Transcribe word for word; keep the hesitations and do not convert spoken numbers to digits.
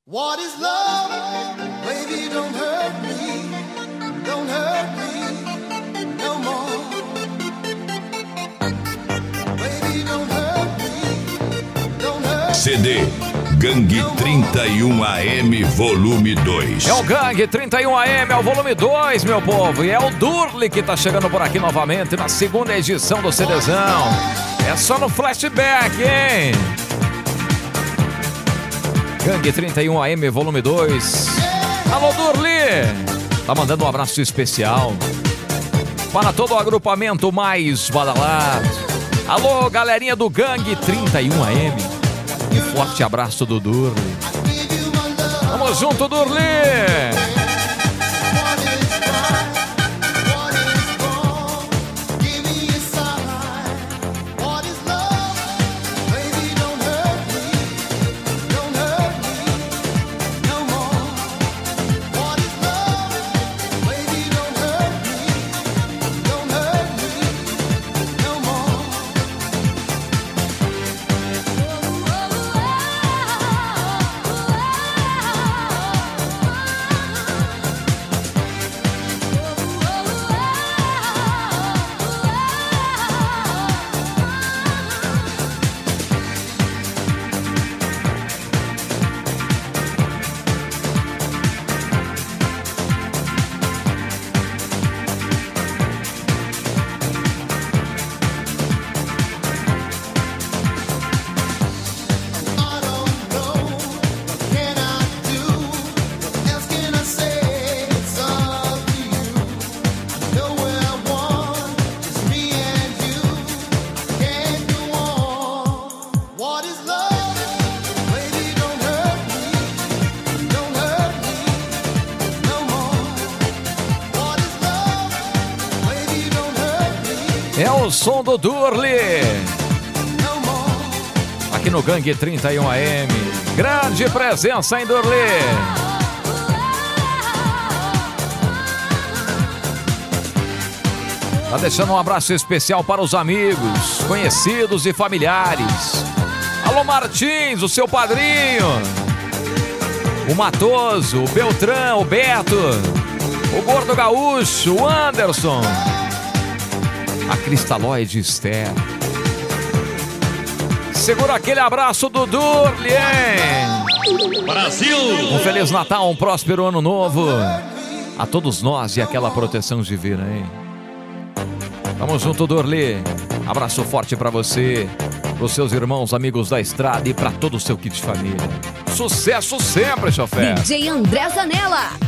What is love? Baby, don't hurt me, don't hurt me no more. Baby, don't hurt me, don't hurt me. C D Gangue trinta e um A M Volume dois. É o Gangue trinta e um A M, é o Volume dois, meu povo. E é o Durli que tá chegando por aqui novamente na segunda edição do CDzão. É só no flashback, hein? Gangue trinta e um A M Volume dois. Alô, Durli! Tá mandando um abraço especial para todo o agrupamento mais badalado. Alô, galerinha do Gangue trinta e um A M. Um forte abraço do Durli. Vamos junto, Durli! É o som do Durli aqui no Gangue trinta e um A M. Grande presença, hein, Durli? Tá deixando um abraço especial para os amigos, conhecidos e familiares. Alô, Martins, o seu padrinho, o Matoso, o Beltrão, o Beto, o Gordo Gaúcho, o Anderson, a Cristalóide Esther. Segura aquele abraço do Durli, hein? Brasil! Um Feliz Natal, um próspero Ano Novo a todos nós e aquela proteção divina, hein? Tamo junto, Durli. Abraço forte pra você, pros seus irmãos, amigos da estrada e pra todo o seu kit de família. Sucesso sempre, chofer! D J André Zanella.